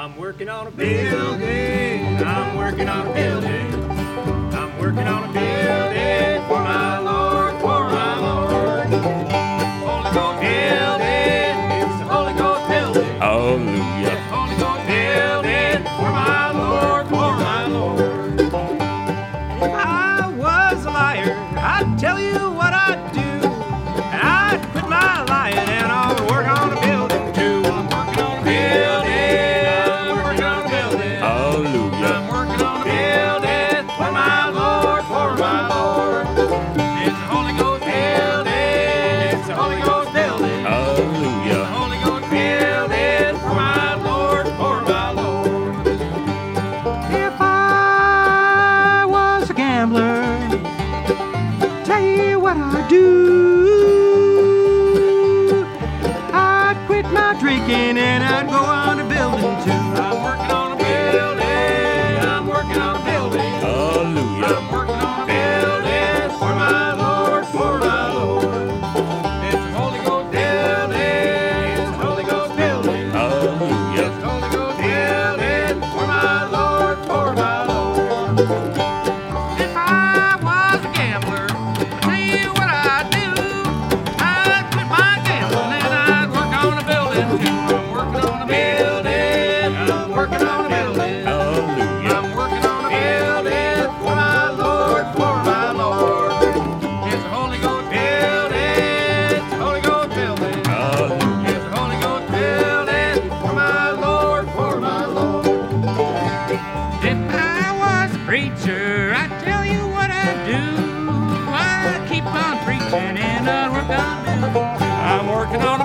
I'm working on a building. I'm working on a building. I'm working on a building for my Lord, for my Lord. Holy Ghost building. It's the Holy Ghost building. Hallelujah. It's the Holy Ghost building for my Lord, for my Lord. If I was a liar, I'd tell you what I'd do. And I'd quit my lying and I'll work on a building too. I'm working on a building. I'm working on a building. Hallelujah. I'm working on a building for my Lord, for my Lord. It's the Holy Ghost building. It's the Holy Ghost building. The Hallelujah. Holy Ghost building for my Lord, for my Lord. If I was a gambler, tell you what I'd do. I'd quit my drinking and I'd go on a building too. I'm working on a building. I'm working on a building. Hallelujah. I'm working on a building for my Lord, for my Lord. It's the Holy Ghost building. It's the Holy Ghost building. Hallelujah. It's the Holy Ghost building for my Lord, for my Lord. If I was a gambler, I'd tell you what I'd do. I'd quit my gambling and I'd work on a building too. I'm working on a building. I'm working on a building. Hallelujah. I'm working on a building for my Lord, for my Lord. It's the Holy Ghost building. It's the Holy Ghost building. Hallelujah. It's the Holy Ghost building for my Lord, for my Lord. If I was a preacher, I'd tell you what I'd do. I'd keep on preaching and I'd work on building. I'm working on a